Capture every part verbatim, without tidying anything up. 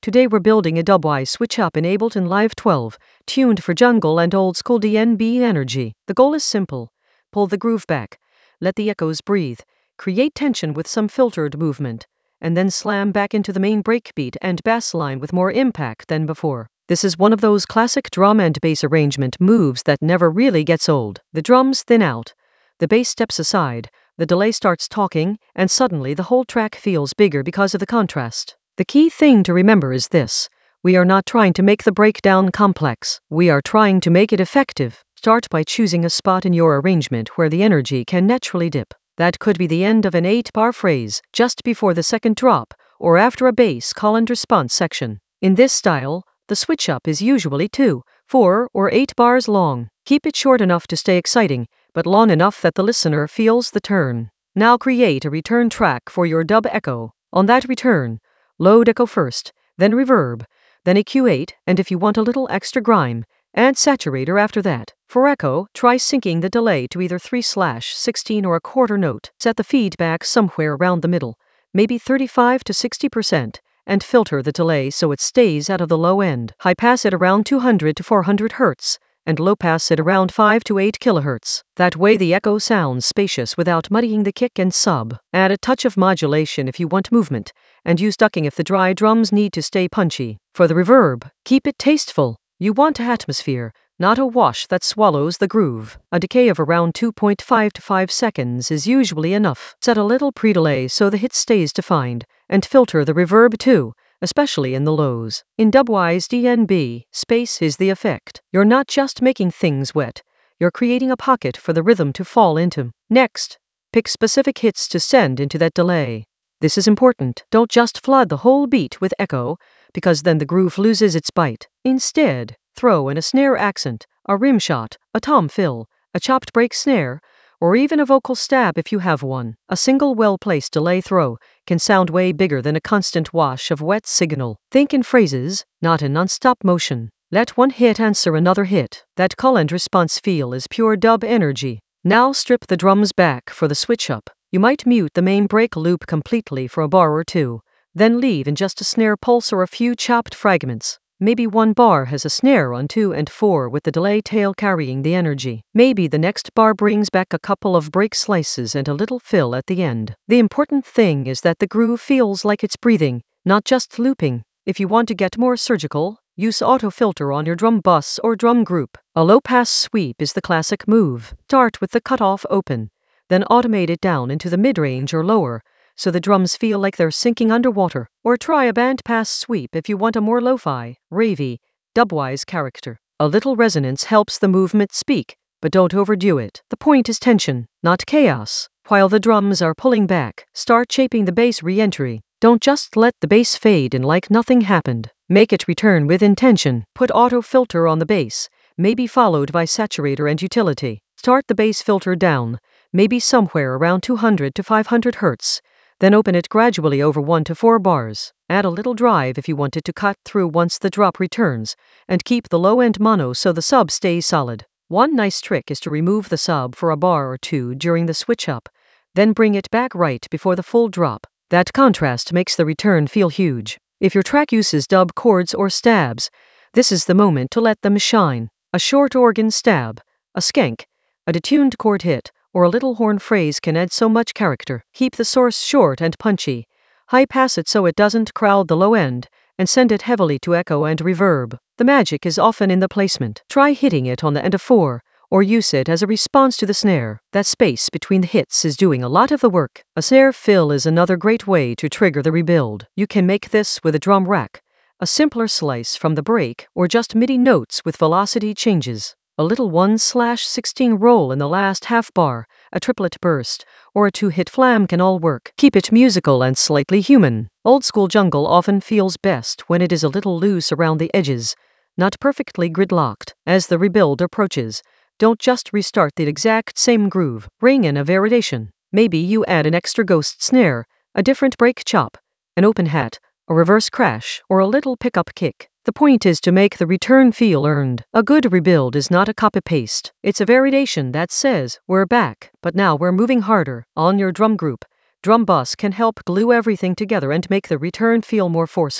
Today we're building a dubwise switch up in Ableton Live twelve, tuned for jungle and old school D N B energy. The goal is simple. Pull the groove back, let the echoes breathe, create tension with some filtered movement, and then slam back into the main breakbeat and bass line with more impact than before. This is one of those classic drum and bass arrangement moves that never really gets old. The drums thin out, the bass steps aside, the delay starts talking, and suddenly the whole track feels bigger because of the contrast. The key thing to remember is this: we are not trying to make the breakdown complex, we are trying to make it effective. Start by choosing a spot in your arrangement where the energy can naturally dip. That could be the end of an eight-bar phrase, just before the second drop, or after a bass call and response section. In this style, the switch-up is usually two, four, or eight bars long. Keep it short enough to stay exciting, but long enough that the listener feels the turn. Now create a return track for your dub echo. On that return, load echo first, then reverb, then E Q eight, and if you want a little extra grime, add saturator after that. For echo, try syncing the delay to either three slash sixteen or a quarter note. Set the feedback somewhere around the middle, maybe thirty-five to sixty percent, and filter the delay so it stays out of the low end. High pass it around two hundred to four hundred hertz, and low pass it around five to eight kilohertz. That way the echo sounds spacious without muddying the kick and sub. Add a touch of modulation if you want movement, and use ducking if the dry drums need to stay punchy. For the reverb, keep it tasteful. You want an atmosphere, not a wash that swallows the groove. A decay of around two point five to five seconds is usually enough. Set a little pre-delay so the hit stays defined, and filter the reverb too, especially in the lows. In dubwise D N B, space is the effect. You're not just making things wet, you're creating a pocket for the rhythm to fall into. Next, pick specific hits to send into that delay. This is important. Don't just flood the whole beat with echo, because then the groove loses its bite. Instead, throw in a snare accent, a rim shot, a tom fill, a chopped break snare, or even a vocal stab if you have one. A single well-placed delay throw can sound way bigger than a constant wash of wet signal. Think in phrases, not in non-stop motion. Let one hit answer another hit. That call and response feel is pure dub energy. Now strip the drums back for the switch-up. You might mute the main break loop completely for a bar or two, then leave in just a snare pulse or a few chopped fragments. Maybe one bar has a snare on two and four with the delay tail carrying the energy. Maybe the next bar brings back a couple of break slices and a little fill at the end. The important thing is that the groove feels like it's breathing, not just looping. If you want to get more surgical, use auto-filter on your drum bus or drum group. A low-pass sweep is the classic move. Start with the cutoff open, then automate it down into the mid-range or lower, so the drums feel like they're sinking underwater. Or try a bandpass sweep if you want a more lo-fi, ravey, dubwise character. A little resonance helps the movement speak, but don't overdo it. The point is tension, not chaos. While the drums are pulling back, start shaping the bass re-entry. Don't just let the bass fade in like nothing happened. Make it return with intention. Put auto-filter on the bass, maybe followed by saturator and utility. Start the bass filter down, maybe somewhere around two hundred to five hundred hertz, then open it gradually over one to four bars. Add a little drive if you want it to cut through once the drop returns, and keep the low-end mono so the sub stays solid. One nice trick is to remove the sub for a bar or two during the switch-up, then bring it back right before the full drop. That contrast makes the return feel huge. If your track uses dub chords or stabs, this is the moment to let them shine. A short organ stab, a skank, a detuned chord hit, or a little horn phrase can add so much character. Keep the source short and punchy. High pass it so it doesn't crowd the low end, and send it heavily to echo and reverb. The magic is often in the placement. Try hitting it on the end of four, or use it as a response to the snare. That space between the hits is doing a lot of the work. A snare fill is another great way to trigger the rebuild. You can make this with a drum rack, a simpler slice from the break, or just MIDI notes with velocity changes. A little one slash sixteen roll in the last half bar, a triplet burst, or a two-hit flam can all work. Keep it musical and slightly human. Old school jungle often feels best when it is a little loose around the edges, not perfectly gridlocked. As the rebuild approaches, don't just restart the exact same groove. Bring in a variation. Maybe you add an extra ghost snare, a different break chop, an open hat, a reverse crash, or a little pickup kick. The point is to make the return feel earned. A good rebuild is not a copy-paste. It's a variation that says, we're back, but now we're moving harder. On your drum group, Drum Bus can help glue everything together and make the return feel more forceful.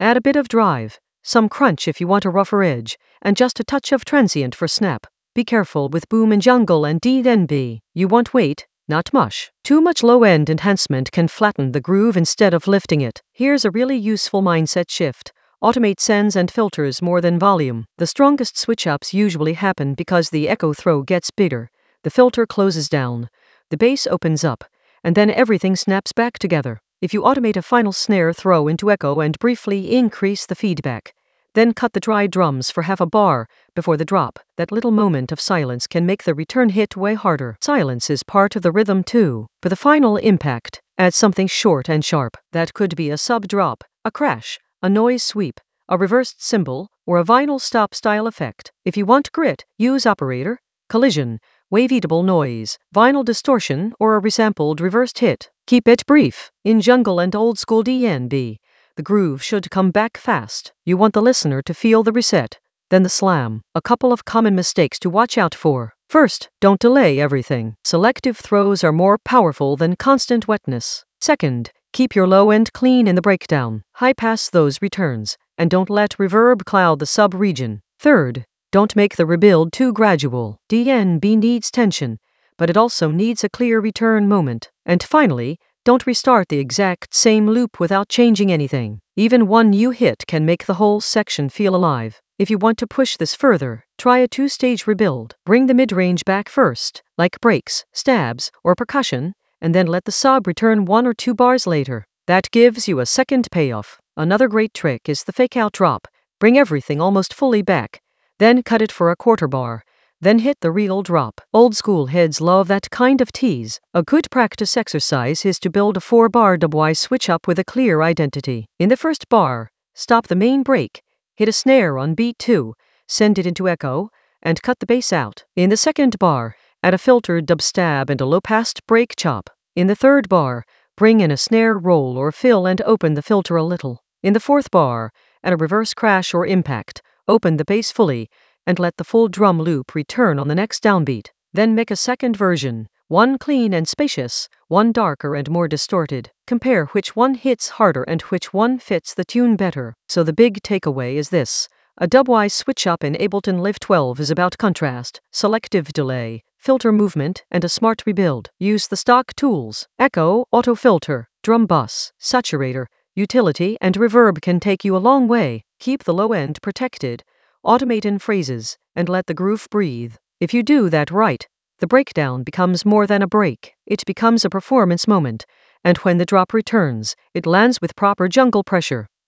Add a bit of drive, some crunch if you want a rougher edge, and just a touch of transient for snap. Be careful with boom in jungle and D N B. You want weight, not mush. Too much low-end enhancement can flatten the groove instead of lifting it. Here's a really useful mindset shift. Automate sends and filters more than volume. The strongest switch-ups usually happen because the echo throw gets bigger, the filter closes down, the bass opens up, and then everything snaps back together. If you automate a final snare throw into echo and briefly increase the feedback, then cut the dry drums for half a bar before the drop, that little moment of silence can make the return hit way harder. Silence is part of the rhythm too. For the final impact, add something short and sharp. That could be a sub drop, a crash, a noise sweep, a reversed cymbal, or a vinyl stop style effect. If you want grit, use operator, collision, waveable noise, vinyl distortion, or a resampled reversed hit. Keep it brief. In jungle and old school D N B, the groove should come back fast. You want the listener to feel the reset, then the slam. A couple of common mistakes to watch out for. First, don't delay everything. Selective throws are more powerful than constant wetness. Second, keep your low end clean in the breakdown. High pass those returns, and don't let reverb cloud the sub region. Third, don't make the rebuild too gradual. D N B needs tension, but it also needs a clear return moment. And finally, don't restart the exact same loop without changing anything. Even one new hit can make the whole section feel alive. If you want to push this further, try a two-stage rebuild. Bring the mid-range back first, like breaks, stabs, or percussion, and then let the sub return one or two bars later. That gives you a second payoff. Another great trick is the fake-out drop. Bring everything almost fully back, then cut it for a quarter bar, then hit the real drop. Old school heads love that kind of tease. A good practice exercise is to build a four-bar dubwise switch-up with a clear identity. In the first bar, stop the main break, hit a snare on beat two, send it into echo, and cut the bass out. In the second bar, add a filtered dub stab and a low-passed break chop. In the third bar, bring in a snare roll or fill and open the filter a little. In the fourth bar, add a reverse crash or impact, open the bass fully, and let the full drum loop return on the next downbeat. Then make a second version, one clean and spacious, one darker and more distorted. Compare which one hits harder and which one fits the tune better. So the big takeaway is this. A dubwise switch-up in Ableton Live twelve is about contrast, selective delay, filter movement, and a smart rebuild. Use the stock tools. Echo, auto filter, drum bus, saturator, utility, and reverb can take you a long way. Keep the low end protected, automate in phrases, and let the groove breathe. If you do that right, the breakdown becomes more than a break. It becomes a performance moment, and when the drop returns, it lands with proper jungle pressure.